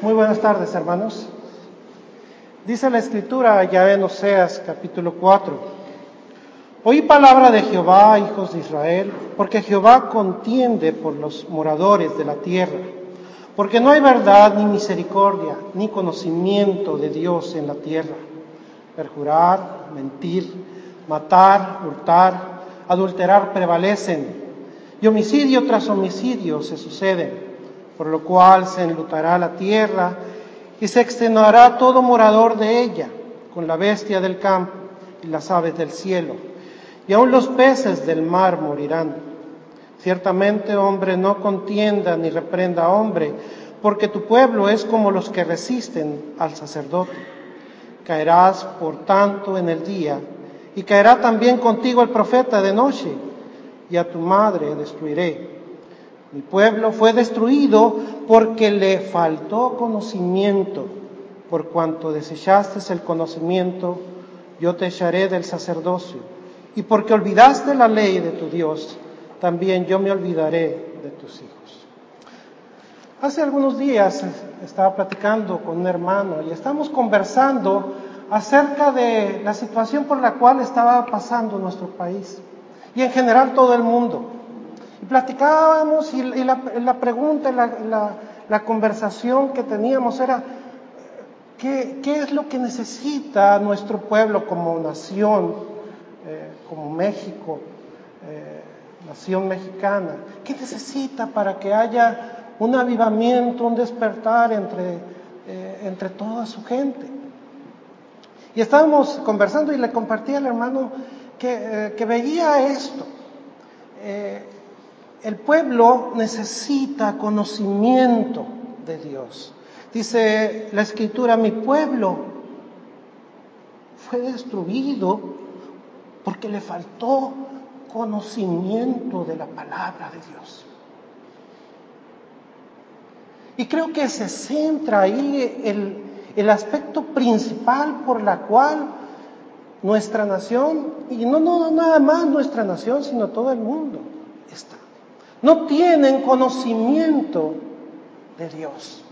Muy buenas tardes, hermanos. Dice la Escritura allá en Oseas capítulo 4: Oí palabra de Jehová, hijos de Israel, porque Jehová contiende por los moradores de la tierra, porque no hay verdad ni misericordia, ni conocimiento de Dios en la tierra. Perjurar, mentir, matar, hurtar, adulterar prevalecen, y homicidio tras homicidio se suceden, por lo cual se enlutará la tierra y se extenuará todo morador de ella, con la bestia del campo y las aves del cielo, y aun los peces del mar morirán. Ciertamente hombre no contienda ni reprenda a hombre, porque tu pueblo es como los que resisten al sacerdote. Caerás por tanto en el día, y caerá también contigo el profeta de noche, y a tu madre destruiré. Mi pueblo fue destruido porque le faltó conocimiento. Por cuanto desechaste el conocimiento, yo te echaré del sacerdocio. Y porque olvidaste la ley de tu Dios, también yo me olvidaré de tus hijos. Hace algunos días estaba platicando con un hermano y estamos conversando acerca de la situación por la cual estaba pasando nuestro país y en general todo el mundo. Y platicábamos y la pregunta, la conversación que teníamos era ¿qué es lo que necesita nuestro pueblo como nación, como México, nación mexicana? ¿Qué necesita para que haya un avivamiento, un despertar entre toda su gente? Y estábamos conversando y le compartí al hermano que veía esto. El pueblo necesita conocimiento de Dios. Dice la Escritura: mi pueblo fue destruido porque le faltó conocimiento de la palabra de Dios. Y creo que se centra ahí el aspecto principal por la cual nuestra nación, y no nada más nuestra nación, sino todo el mundo, no tienen conocimiento de Dios.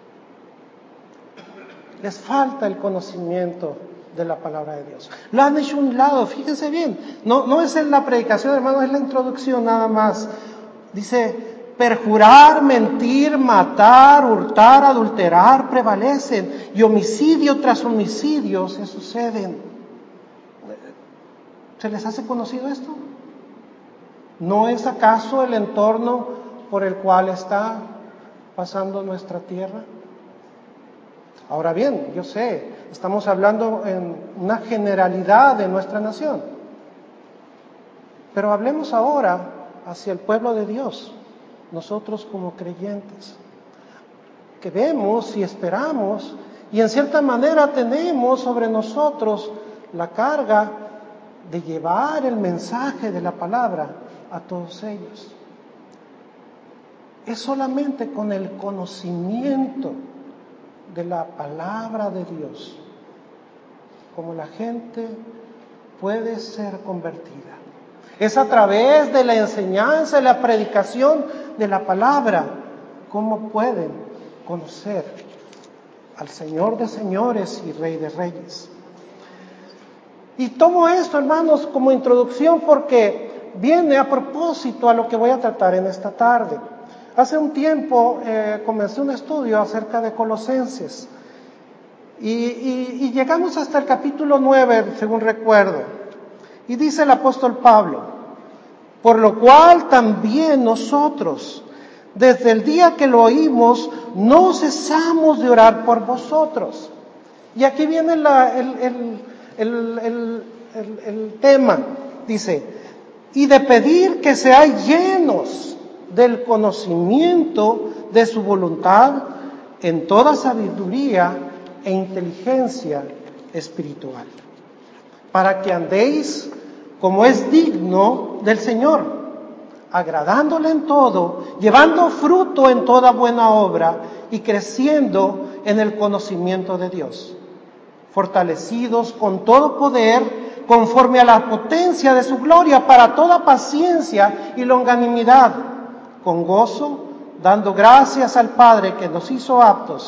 Les falta el conocimiento de la palabra de Dios. Lo han hecho a un lado, fíjense bien. No es en la predicación, hermano, es la introducción nada más. Dice: perjurar, mentir, matar, hurtar, adulterar prevalecen, y homicidio tras homicidio se suceden. ¿Se les hace conocido esto? ¿No es acaso el entorno por el cual está pasando nuestra tierra? Ahora bien, yo sé, estamos hablando en una generalidad de nuestra nación, pero hablemos ahora hacia el pueblo de Dios, nosotros como creyentes, que vemos y esperamos y en cierta manera tenemos sobre nosotros la carga de llevar el mensaje de la palabra a todos ellos. Es solamente con el conocimiento de la palabra de Dios como la gente puede ser convertida. Es a través de la enseñanza y la predicación de la palabra cómo pueden conocer al Señor de señores y Rey de reyes. Y tomo esto, hermanos, como introducción porque viene a propósito a lo que voy a tratar en esta tarde. Hace un tiempo comencé un estudio acerca de Colosenses y llegamos hasta el capítulo 9, según recuerdo. Y dice el apóstol Pablo: por lo cual también nosotros, desde el día que lo oímos, no cesamos de orar por vosotros. Y aquí viene el tema, dice: y de pedir que seáis llenos del conocimiento de su voluntad en toda sabiduría e inteligencia espiritual, para que andéis como es digno del Señor, agradándole en todo, llevando fruto en toda buena obra y creciendo en el conocimiento de Dios, fortalecidos con todo poder conforme a la potencia de su gloria, para toda paciencia y longanimidad, con gozo, dando gracias al Padre que nos hizo aptos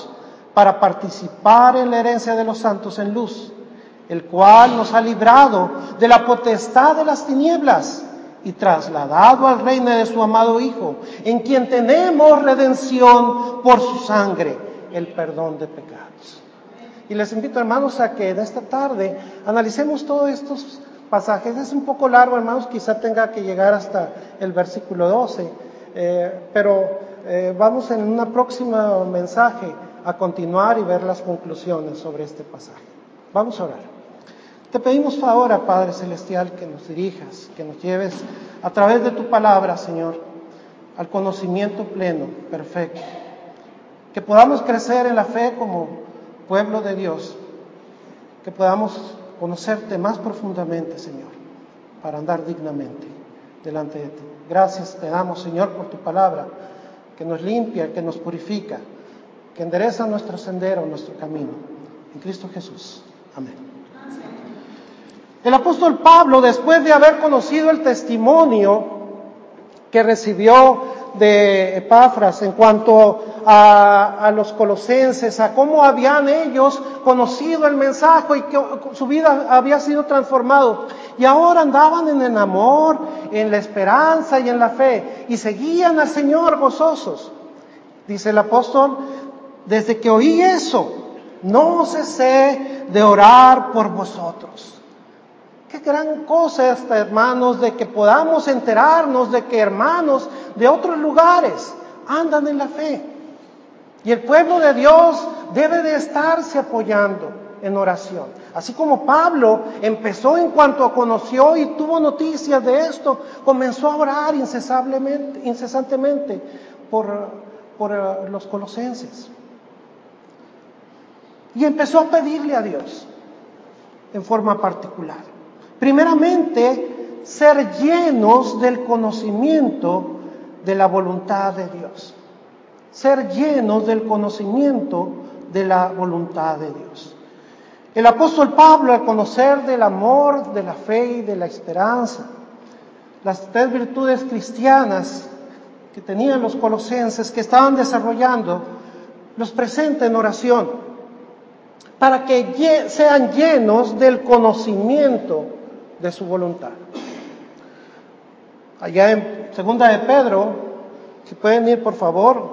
para participar en la herencia de los santos en luz, el cual nos ha librado de la potestad de las tinieblas y trasladado al reino de su amado Hijo, en quien tenemos redención por su sangre, el perdón de pecados. Y les invito, hermanos, a que en esta tarde analicemos todos estos pasajes. Es un poco largo, hermanos, quizá tenga que llegar hasta el versículo 12, pero vamos en un próximo mensaje a continuar y ver las conclusiones sobre este pasaje. Vamos a orar. Te pedimos ahora, Padre Celestial, que nos dirijas, que nos lleves a través de tu palabra, Señor, al conocimiento pleno, perfecto. Que podamos crecer en la fe como pueblo de Dios, que podamos conocerte más profundamente, Señor, para andar dignamente delante de ti. Gracias te damos, Señor, por tu palabra, que nos limpia, que nos purifica, que endereza nuestro sendero, nuestro camino. En Cristo Jesús. Amén. El apóstol Pablo, después de haber conocido el testimonio que recibió de Epafras en cuanto a los colosenses, a cómo habían ellos conocido el mensaje y que su vida había sido transformado, y ahora andaban en el amor, en la esperanza y en la fe, y seguían al Señor gozosos. Dice el apóstol: desde que oí eso, no cesé de orar por vosotros. Qué gran cosa esta, hermanos, de que podamos enterarnos de que hermanos de otros lugares andan en la fe. Y el pueblo de Dios debe de estarse apoyando en oración. Así como Pablo empezó en cuanto conoció y tuvo noticias de esto, comenzó a orar incesantemente por los colosenses. Y empezó a pedirle a Dios en forma particular. Primeramente, ser llenos del conocimiento de la voluntad de Dios. Ser llenos del conocimiento de la voluntad de Dios. El apóstol Pablo, al conocer del amor, de la fe y de la esperanza, las tres virtudes cristianas que tenían los colosenses, que estaban desarrollando, los presenta en oración, para que sean llenos del conocimiento de su voluntad. Allá en segunda de Pedro, si pueden ir por favor,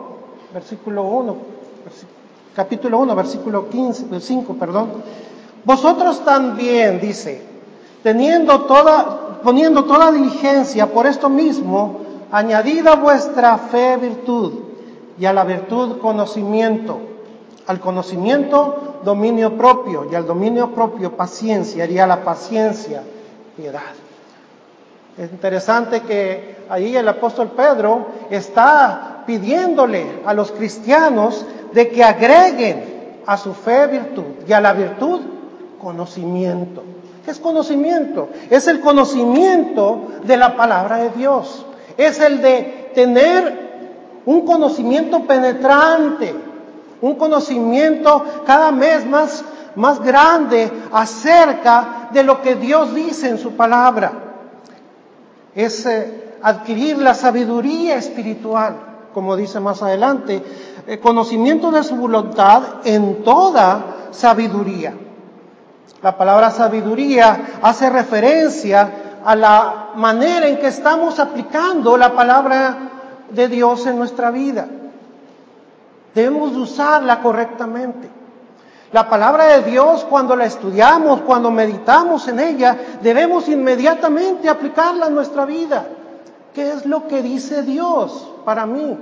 capítulo 1, versículo 5, vosotros también, dice, poniendo toda diligencia por esto mismo, añadid a vuestra fe virtud, y a la virtud conocimiento, al conocimiento dominio propio, y al dominio propio paciencia, y a la paciencia piedad. Es interesante que ahí el apóstol Pedro está pidiéndole a los cristianos de que agreguen a su fe virtud y a la virtud conocimiento. ¿Qué es conocimiento? Es el conocimiento de la palabra de Dios. Es el de tener un conocimiento penetrante, un conocimiento cada vez más grande acerca de lo que Dios dice en su palabra. Es adquirir la sabiduría espiritual, como dice más adelante, el conocimiento de su voluntad en toda sabiduría. La palabra sabiduría hace referencia a la manera en que estamos aplicando la palabra de Dios en nuestra vida. Debemos de usarla correctamente. La palabra de Dios, cuando la estudiamos, cuando meditamos en ella, debemos inmediatamente aplicarla a nuestra vida. ¿Qué es lo que dice Dios para mí?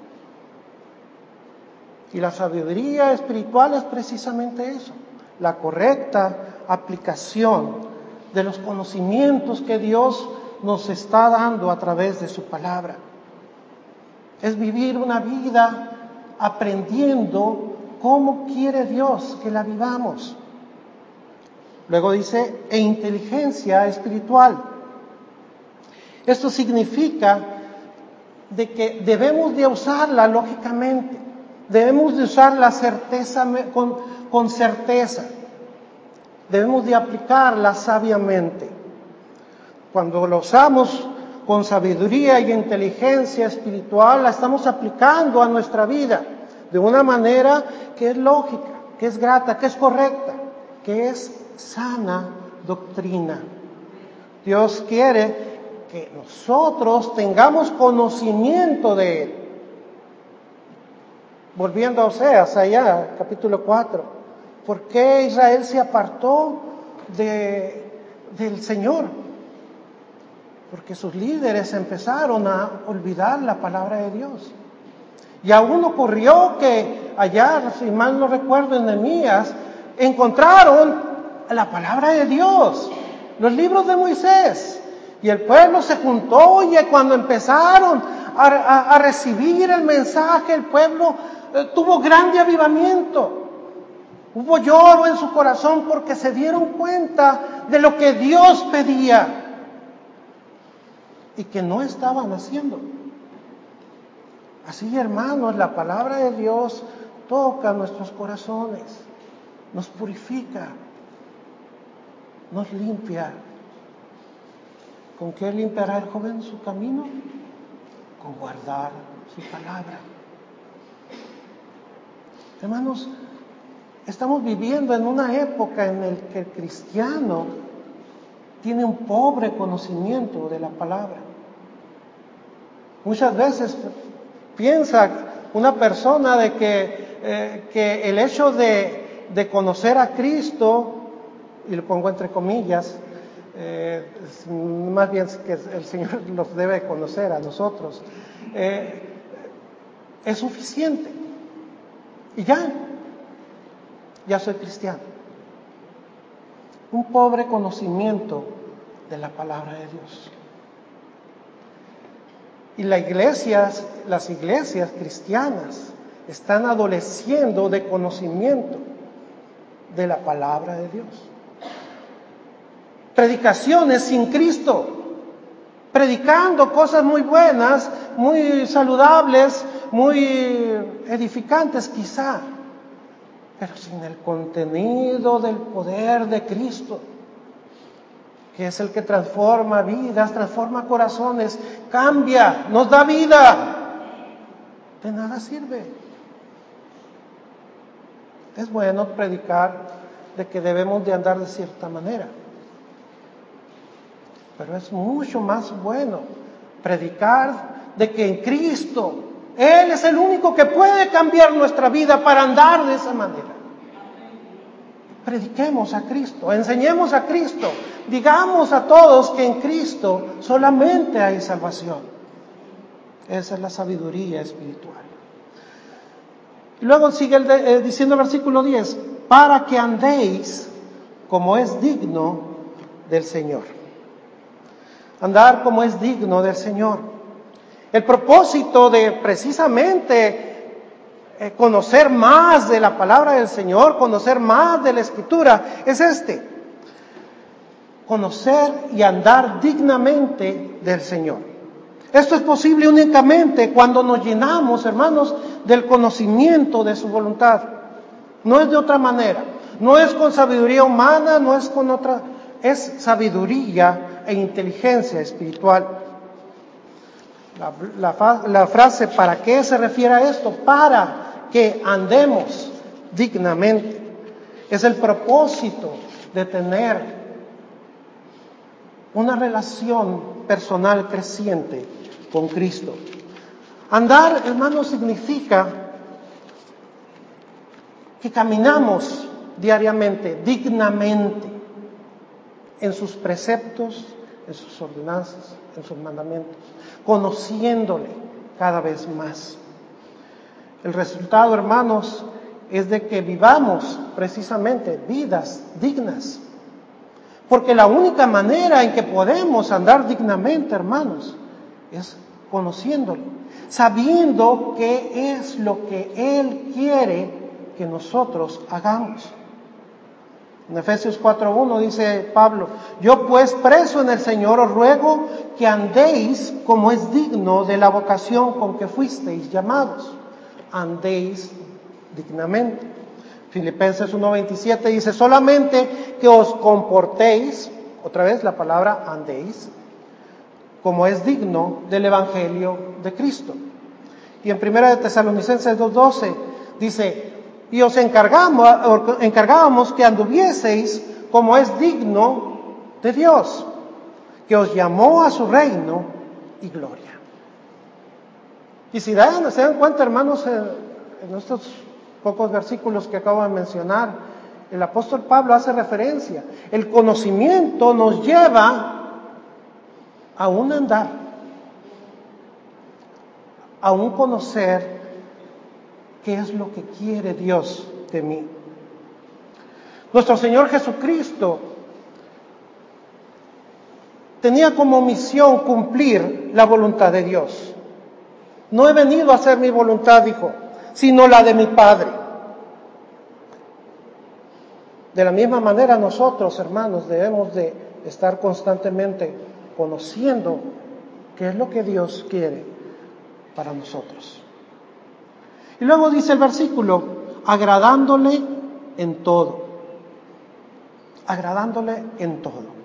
Y la sabiduría espiritual es precisamente eso, la correcta aplicación de los conocimientos que Dios nos está dando a través de su palabra. Es vivir una vida aprendiendo cómo quiere Dios que la vivamos. Luego dice, e inteligencia espiritual. Esto significa de que debemos de usarla lógicamente, debemos de usar la certeza con certeza, debemos de aplicarla sabiamente. Cuando lo usamos con sabiduría y inteligencia espiritual, la estamos aplicando a nuestra vida. de una manera que es lógica, que es grata, que es correcta, que es sana doctrina. Dios quiere que nosotros tengamos conocimiento de Él. Volviendo a Oseas, allá, capítulo 4. ¿Por qué Israel se apartó del Señor? Porque sus líderes empezaron a olvidar la palabra de Dios. Y aún ocurrió que allá, si mal no recuerdo, en Nehemías, encontraron la palabra de Dios, los libros de Moisés. Y el pueblo se juntó y cuando empezaron a recibir el mensaje, el pueblo tuvo grande avivamiento. Hubo lloro en su corazón porque se dieron cuenta de lo que Dios pedía y que no estaban haciendo. Así, hermanos, la palabra de Dios toca nuestros corazones, nos purifica, nos limpia. ¿Con qué limpiará el joven su camino? Con guardar su palabra. Hermanos, estamos viviendo en una época en la que el cristiano tiene un pobre conocimiento de la palabra. Muchas veces piensa una persona de que el hecho de conocer a Cristo, y lo pongo entre comillas, más bien que el Señor los debe conocer a nosotros, es suficiente. Y ya soy cristiano. Un pobre conocimiento de la palabra de Dios. Y las iglesias cristianas están adoleciendo de conocimiento de la palabra de Dios. Predicaciones sin Cristo, predicando cosas muy buenas, muy saludables, muy edificantes quizá, pero sin el contenido del poder de Cristo, que es el que transforma vidas, transforma corazones, cambia, nos da vida. De nada sirve. Es bueno predicar de que debemos de andar de cierta manera, pero es mucho más bueno predicar de que en Cristo, Él es el único que puede cambiar nuestra vida para andar de esa manera. Prediquemos a Cristo, enseñemos a Cristo, digamos a todos que en Cristo solamente hay salvación. Esa es la sabiduría espiritual. Y luego sigue diciendo el versículo 10, para que andéis como es digno del Señor. Andar como es digno del Señor. El propósito de precisamente conocer más de la palabra del Señor, conocer más de la Escritura, es conocer y andar dignamente del Señor. Esto es posible únicamente cuando nos llenamos, hermanos, del conocimiento de su voluntad. No es de otra manera, no es con sabiduría humana, no es con otra, es sabiduría e inteligencia espiritual. La frase ¿para qué se refiere a esto? Para que andemos dignamente. Es el propósito de tener una relación personal creciente con Cristo. Andar, hermanos, significa que caminamos diariamente, dignamente, en sus preceptos, en sus ordenanzas, en sus mandamientos, conociéndole cada vez más. El resultado, hermanos, es de que vivamos precisamente vidas dignas. Porque la única manera en que podemos andar dignamente, hermanos, es conociéndole, sabiendo qué es lo que Él quiere que nosotros hagamos. En Efesios 4:1 dice Pablo, yo pues preso en el Señor os ruego que andéis como es digno de la vocación con que fuisteis llamados. Andéis dignamente. Filipenses 1:27 dice, solamente que os comportéis, otra vez la palabra andéis, como es digno del Evangelio de Cristo. Y en 1 de Tesalonicenses 2:12 Dice, y os encargábamos que anduvieseis como es digno de Dios, que os llamó a su reino y gloria. Y si se dan cuenta, hermanos, en estos pocos versículos que acabo de mencionar, el apóstol Pablo hace referencia. El conocimiento nos lleva a un andar, a un conocer qué es lo que quiere Dios de mí. Nuestro Señor Jesucristo tenía como misión cumplir la voluntad de Dios. No he venido a hacer mi voluntad, dijo, sino la de mi Padre. De la misma manera nosotros, hermanos, debemos de estar constantemente conociendo qué es lo que Dios quiere para nosotros. Y luego dice el versículo, agradándole en todo. Agradándole en todo.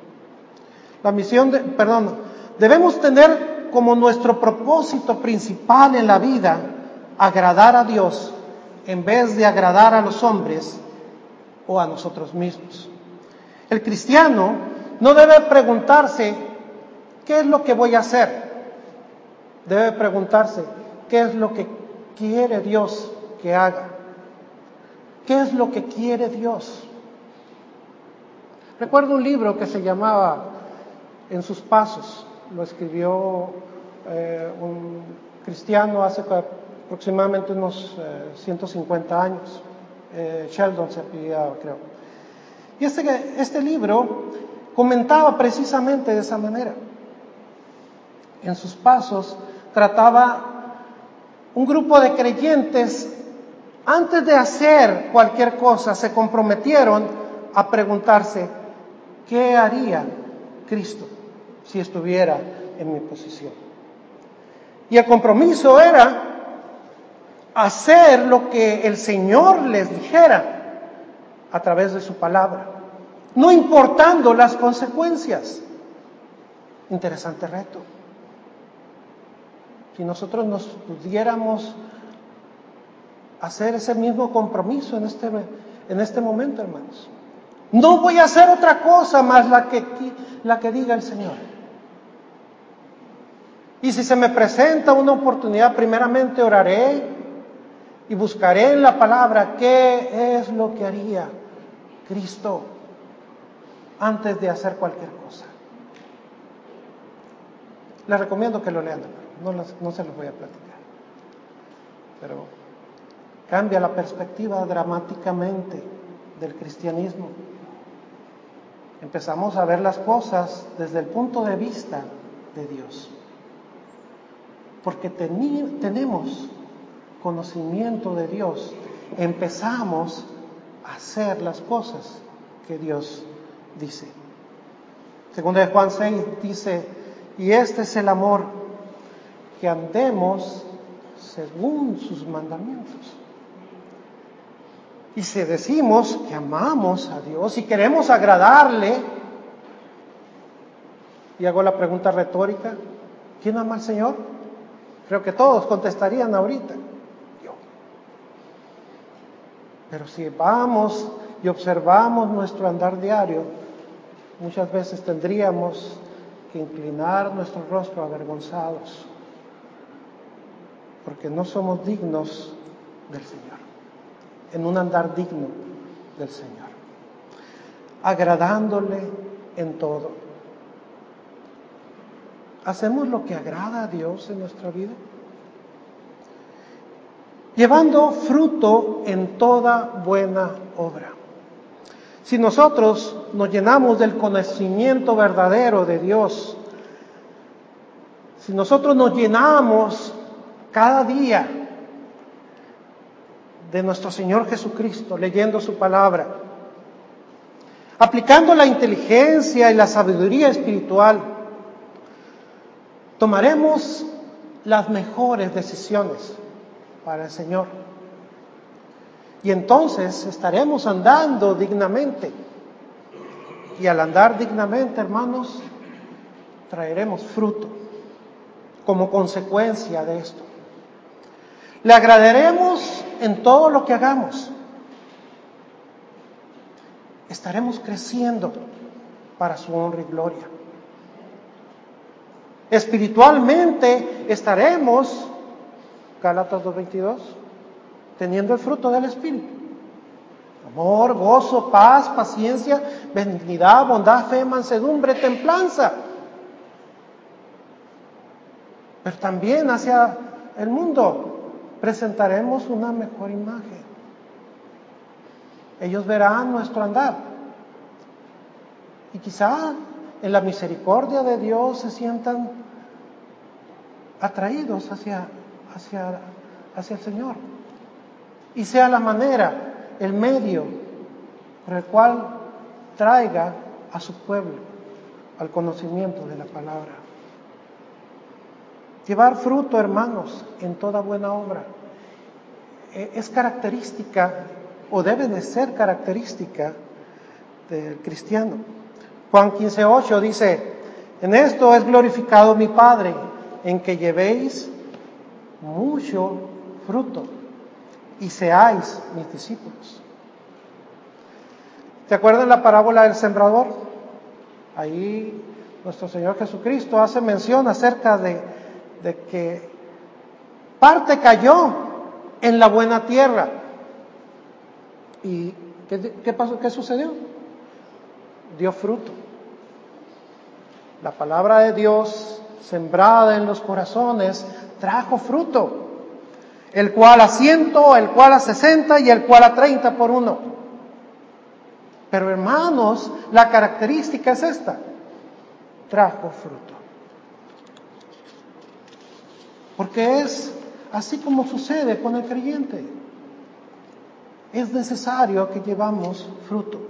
Debemos tener como nuestro propósito principal en la vida agradar a Dios en vez de agradar a los hombres o a nosotros mismos. El cristiano no debe preguntarse ¿qué es lo que voy a hacer? Debe preguntarse ¿qué es lo que quiere Dios que haga? ¿Qué es lo que quiere Dios? Recuerdo un libro que se llamaba En sus pasos. Lo escribió un cristiano hace aproximadamente unos 150 años. Sheldon se apellidaba, creo. Y este libro comentaba precisamente de esa manera. En sus pasos trataba un grupo de creyentes, antes de hacer cualquier cosa, se comprometieron a preguntarse, ¿qué haría Cristo si estuviera en mi posición? Y el compromiso era hacer lo que el Señor les dijera a través de su palabra, no importando las consecuencias. Interesante reto. Si nosotros nos pudiéramos hacer ese mismo compromiso en este momento, hermanos. No voy a hacer otra cosa más la que diga el Señor. Y si se me presenta una oportunidad, primeramente oraré y buscaré en la palabra qué es lo que haría Cristo antes de hacer cualquier cosa. Les recomiendo que lo lean, no se los voy a platicar. Pero cambia la perspectiva dramáticamente del cristianismo. Empezamos a ver las cosas desde el punto de vista de Dios. Porque tenemos conocimiento de Dios, empezamos a hacer las cosas que Dios dice. Segunda de Juan 6 dice, y este es el amor, que andemos según sus mandamientos. Y si decimos que amamos a Dios y queremos agradarle, y hago la pregunta retórica, ¿quién ama al Señor? Creo que todos contestarían ahorita, yo. Pero si vamos y observamos nuestro andar diario, muchas veces tendríamos que inclinar nuestro rostro avergonzados, porque no somos dignos del Señor, en un andar digno del Señor, agradándole en todo. ¿Hacemos lo que agrada a Dios en nuestra vida? Llevando fruto en toda buena obra. Si nosotros nos llenamos del conocimiento verdadero de Dios, si nosotros nos llenamos cada día de nuestro Señor Jesucristo, leyendo su palabra, aplicando la inteligencia y la sabiduría espiritual, tomaremos las mejores decisiones para el Señor. Y entonces estaremos andando dignamente. Y al andar dignamente, hermanos, traeremos fruto como consecuencia de esto. Le agradaremos en todo lo que hagamos. Estaremos creciendo para su honra y gloria. Espiritualmente estaremos, Gálatas 2:22, teniendo el fruto del Espíritu: amor, gozo, paz, paciencia, benignidad, bondad, fe, mansedumbre, templanza. Pero también hacia el mundo presentaremos una mejor imagen. Ellos verán nuestro andar y quizá en la misericordia de Dios se sientan atraídos hacia el Señor, y sea la manera, el medio por el cual traiga a su pueblo al conocimiento de la palabra. Llevar fruto, hermanos, en toda buena obra es característica, o debe de ser característica del cristiano. Juan 15:8 dice: en esto es glorificado mi Padre, en que llevéis mucho fruto y seáis mis discípulos. ¿Te acuerdas la parábola del sembrador? Ahí nuestro Señor Jesucristo hace mención acerca de que parte cayó en la buena tierra. ¿Y qué pasó? ¿Qué sucedió? Dio fruto. La palabra de Dios, sembrada en los corazones, trajo fruto, el cual a 100, el cual a 60 y el cual a 30 por uno. Pero hermanos, la característica es esta: trajo fruto. Porque es así como sucede con el creyente. Es necesario que llevamos fruto.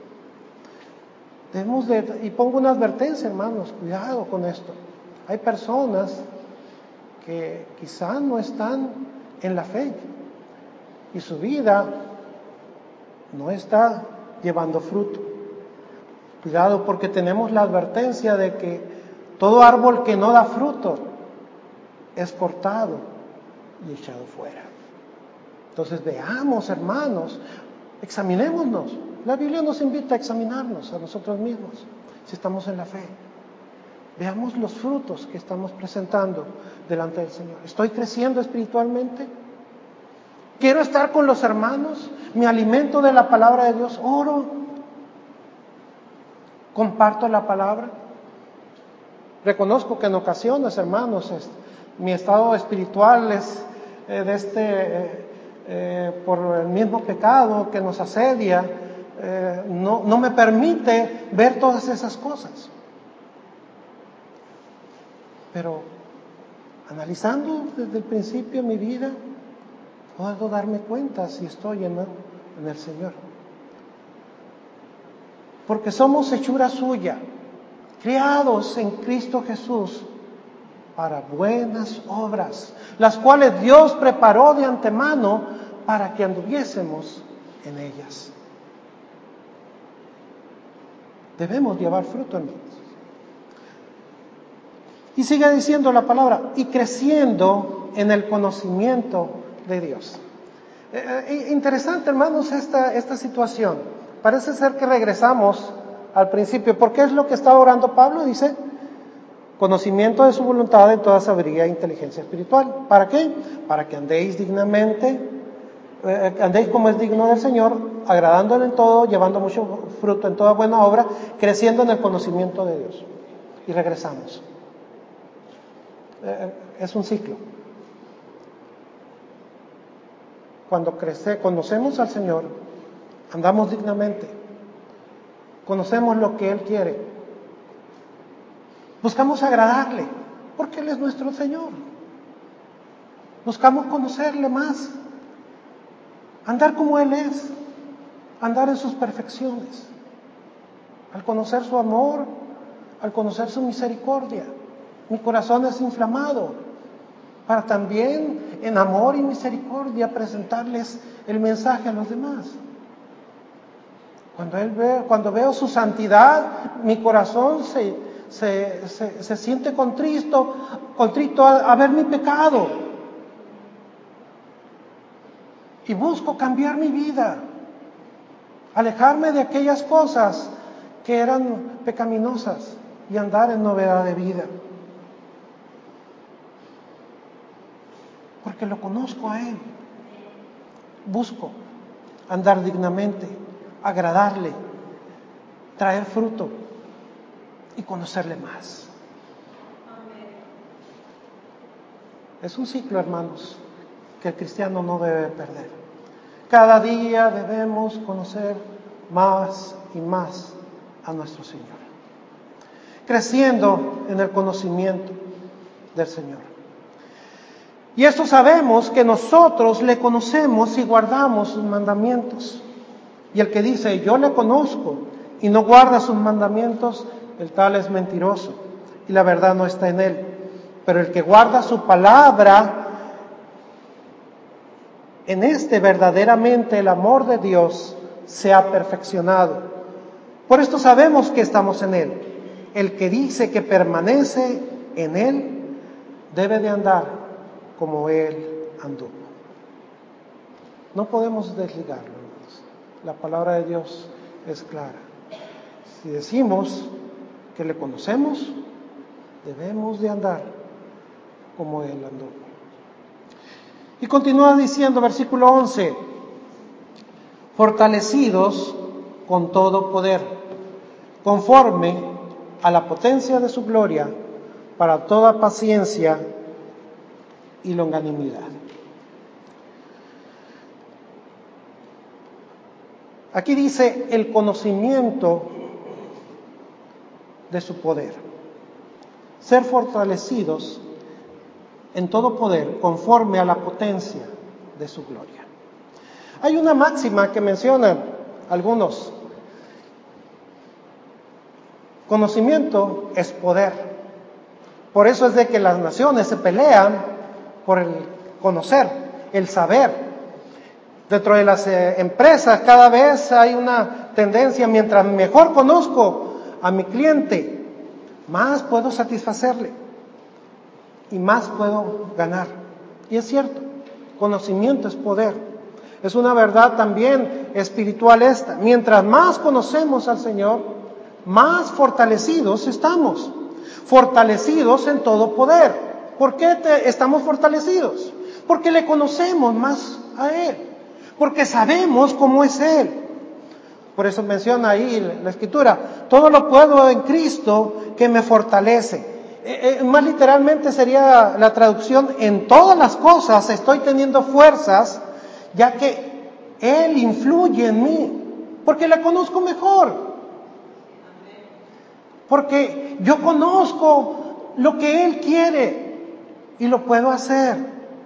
Y pongo una advertencia, hermanos, cuidado con esto. Hay personas que quizá no están en la fe y su vida no está llevando fruto. Cuidado, porque tenemos la advertencia de que todo árbol que no da fruto es cortado y echado fuera. Entonces veamos, hermanos, examinémonos. La Biblia nos invita a examinarnos a nosotros mismos, si estamos en la fe. Veamos los frutos que estamos presentando delante del Señor. ¿Estoy creciendo espiritualmente? ¿Quiero estar con los hermanos? ¿Me alimento de la palabra de Dios? ¿Oro? ¿Comparto la palabra? Reconozco que en ocasiones, hermanos, mi estado espiritual es por el mismo pecado que nos asedia, no me permite ver todas esas cosas. Pero analizando desde el principio mi vida, puedo darme cuenta si estoy en el Señor. Porque somos hechura suya, criados en Cristo Jesús para buenas obras, las cuales Dios preparó de antemano para que anduviésemos en ellas. Debemos llevar fruto, hermanos. Y sigue diciendo la palabra: y creciendo en el conocimiento de Dios. Interesante, hermanos, esta situación. Parece ser que regresamos al principio, porque es lo que estaba orando Pablo. Dice: conocimiento de su voluntad en toda sabiduría e inteligencia espiritual. ¿Para qué? Para que andéis dignamente, andéis como es digno del Señor, agradándole en todo, llevando mucho fruto en toda buena obra, creciendo en el conocimiento de Dios. Y regresamos. Es un ciclo. Cuando conocemos al Señor, andamos dignamente, conocemos lo que Él quiere, buscamos agradarle, porque Él es nuestro Señor. Buscamos conocerle más, andar como Él es, andar en sus perfecciones, al conocer su amor, al conocer su misericordia. Mi corazón es inflamado para también en amor y misericordia presentarles el mensaje a los demás. Cuando veo su santidad, mi corazón se siente contrito a ver mi pecado. y busco cambiar mi vida, alejarme de aquellas cosas que eran pecaminosas y andar en novedad de vida. Porque lo conozco a Él. Busco andar dignamente, agradarle, traer fruto y conocerle más. Es un ciclo, hermanos, que el cristiano no debe perder. Cada día debemos conocer más y más a nuestro Señor, creciendo en el conocimiento del Señor. Y esto sabemos que nosotros le conocemos y guardamos sus mandamientos. Y el que dice, yo le conozco y no guarda sus mandamientos, el tal es mentiroso y la verdad no está en él. Pero el que guarda su palabra, en este verdaderamente el amor de Dios se ha perfeccionado. Por esto sabemos que estamos en Él. El que dice que permanece en Él debe de andar como Él anduvo. No podemos desligarlo, hermanos. La palabra de Dios es clara. Si decimos que le conocemos, debemos de andar como Él anduvo. Y continúa diciendo, versículo 11, fortalecidos con todo poder, conforme a la potencia de su gloria, para toda paciencia y longanimidad. Aquí dice el conocimiento de su poder. Ser fortalecidos en todo poder, conforme a la potencia de su gloria. Hay una máxima que mencionan algunos. Conocimiento es poder. Por eso es de que las naciones se pelean por el conocer, el saber. Dentro de las empresas cada vez hay una tendencia, mientras mejor conozco a mi cliente, más puedo satisfacerle y más puedo ganar. Y es cierto, conocimiento es poder. Es una verdad también espiritual esta. Mientras más conocemos al Señor, más fortalecidos estamos. Fortalecidos en todo poder. ¿Por qué estamos fortalecidos? Porque le conocemos más a Él. Porque sabemos cómo es Él. Por eso menciona ahí la Escritura, todo lo puedo en Cristo que me fortalece. Más literalmente sería la traducción, en todas las cosas estoy teniendo fuerzas, ya que Él influye en mí, porque le conozco mejor. Porque yo conozco lo que Él quiere y lo puedo hacer.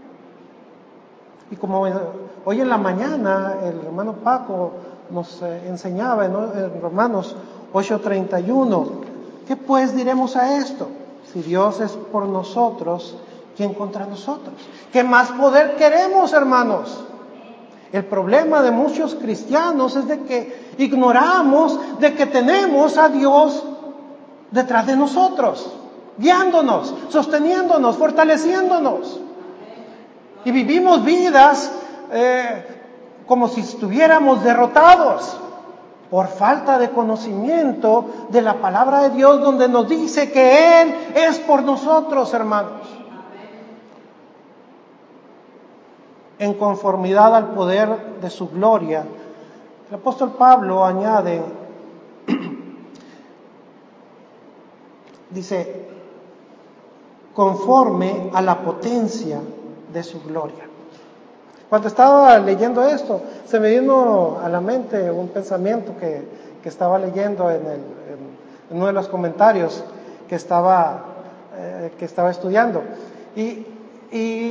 Y como hoy en la mañana el hermano Paco nos enseñaba en Romanos 8:31, ¿qué pues diremos a esto? Si Dios es por nosotros, ¿quién contra nosotros? ¿Qué más poder queremos, hermanos? El problema de muchos cristianos es de que ignoramos de que tenemos a Dios detrás de nosotros, guiándonos, sosteniéndonos, fortaleciéndonos. Y vivimos vidas como si estuviéramos derrotados por falta de conocimiento de la palabra de Dios, donde nos dice que Él es por nosotros, hermanos. En conformidad al poder de su gloria. El apóstol Pablo añade, dice, conforme a la potencia de su gloria. Cuando estaba leyendo esto, se me vino a la mente un pensamiento que estaba leyendo en uno de los comentarios que estaba estudiando. Y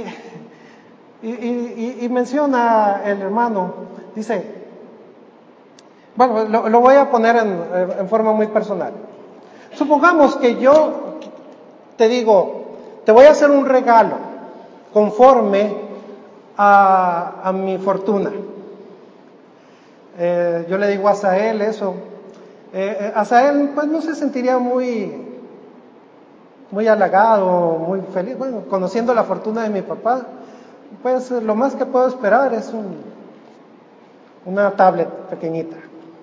menciona el hermano, dice, bueno, lo voy a poner en forma muy personal. Supongamos que yo te digo, te voy a hacer un regalo conforme a mi fortuna. Yo le digo a Asael eso. Asael pues no se sentiría muy halagado, muy feliz. Bueno, conociendo la fortuna de mi papá, pues lo más que puedo esperar es una tablet pequeñita.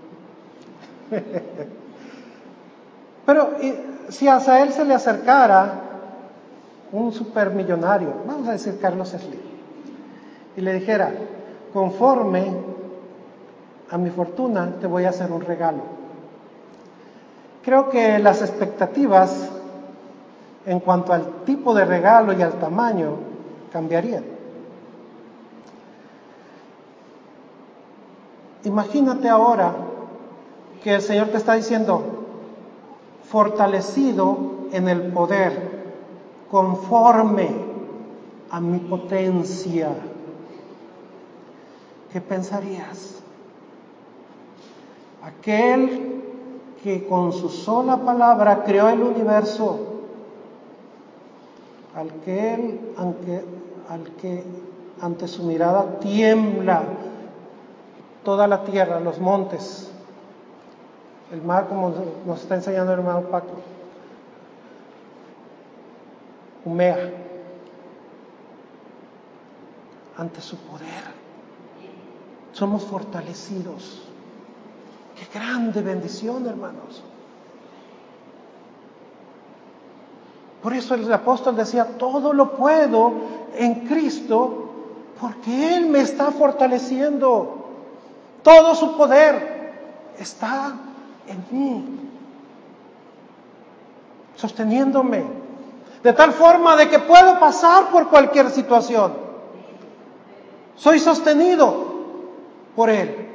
Pero si a él se le acercara un supermillonario, vamos a decir Carlos Slim, y le dijera, conforme a mi fortuna te voy a hacer un regalo, creo que las expectativas en cuanto al tipo de regalo y al tamaño cambiarían. Imagínate ahora que el Señor te está diciendo, fortalecido en el poder, conforme a mi potencia. ¿Qué pensarías? Aquel que con su sola palabra creó el universo, al que ante su mirada tiembla toda la tierra, los montes, el mar, como nos está enseñando el hermano Paco, humea ante su poder. Somos fortalecidos. ¡Qué grande bendición, hermanos! Por eso el apóstol decía, todo lo puedo en Cristo, porque Él me está fortaleciendo. Todo su poder está en mí, sosteniéndome, de tal forma de que puedo pasar por cualquier situación. Soy sostenido por Él.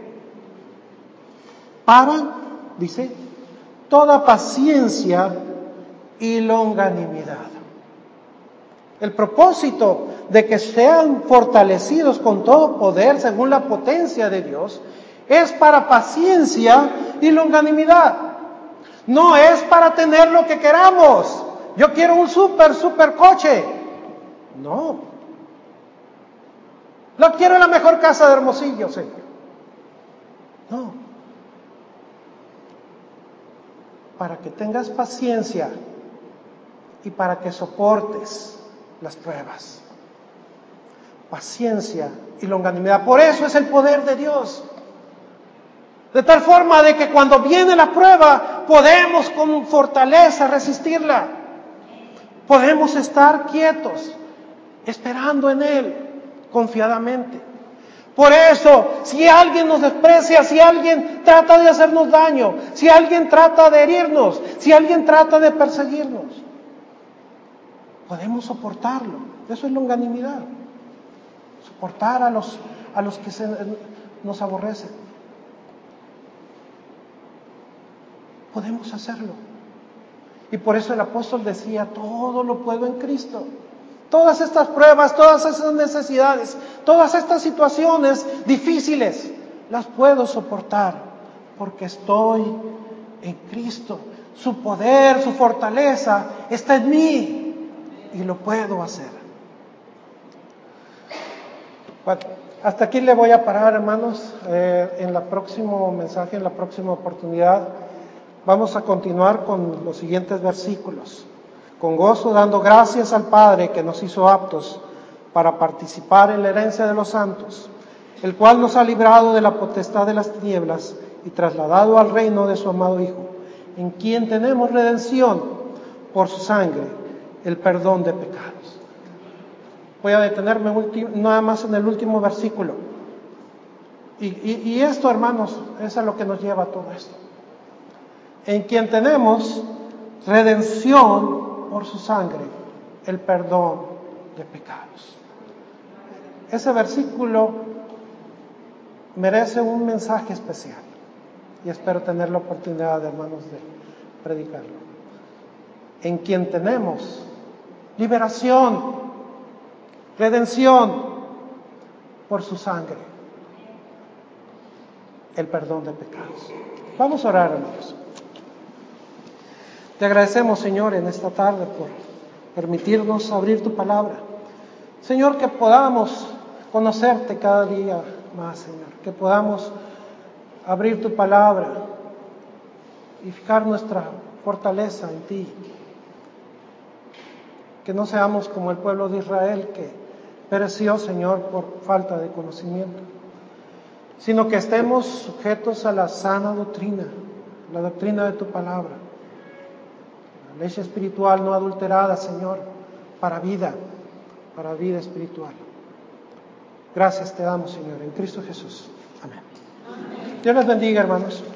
Dice, toda paciencia y longanimidad. El propósito de que sean fortalecidos con todo poder según la potencia de Dios es para paciencia y longanimidad. No es para tener lo que queramos. Yo quiero un super coche. No. No quiero la mejor casa de Hermosillo, Señor. No. Para que tengas paciencia y para que soportes las pruebas. Paciencia y longanimidad. Por eso es el poder de Dios. De tal forma de que cuando viene la prueba, podemos con fortaleza resistirla. Podemos estar quietos, esperando en Él, confiadamente. Por eso, si alguien nos desprecia, si alguien trata de hacernos daño, si alguien trata de herirnos, si alguien trata de perseguirnos, podemos soportarlo. Eso es longanimidad. Soportar a los que nos aborrecen. Podemos hacerlo. Y por eso el apóstol decía, todo lo puedo en Cristo. Todas estas pruebas, todas esas necesidades, todas estas situaciones difíciles, las puedo soportar porque estoy en Cristo. Su poder, su fortaleza está en mí y lo puedo hacer. Bueno, hasta aquí le voy a parar, hermanos. En el próximo mensaje, en la próxima oportunidad, vamos a continuar con los siguientes versículos. Con gozo, dando gracias al Padre que nos hizo aptos para participar en la herencia de los santos, el cual nos ha librado de la potestad de las tinieblas y trasladado al reino de su amado Hijo, en quien tenemos redención por su sangre, el perdón de pecados. Voy a detenerme nada más en el último versículo. Y esto, hermanos, es a lo que nos lleva todo esto. En quien tenemos redención por su sangre, el perdón de pecados. Ese versículo merece un mensaje especial y espero tener la oportunidad, hermanos, de predicarlo. En quien tenemos liberación, redención por su sangre, el perdón de pecados. Vamos a orar, hermanos. Te agradecemos, Señor, en esta tarde por permitirnos abrir tu palabra. Señor, que podamos conocerte cada día más, Señor. Que podamos abrir tu palabra y fijar nuestra fortaleza en ti. Que no seamos como el pueblo de Israel que pereció, Señor, por falta de conocimiento. sino que estemos sujetos a la sana doctrina, la doctrina de tu palabra, la leche espiritual no adulterada, Señor, para vida espiritual. Gracias te damos, Señor, en Cristo Jesús. Amén. Dios les bendiga, hermanos.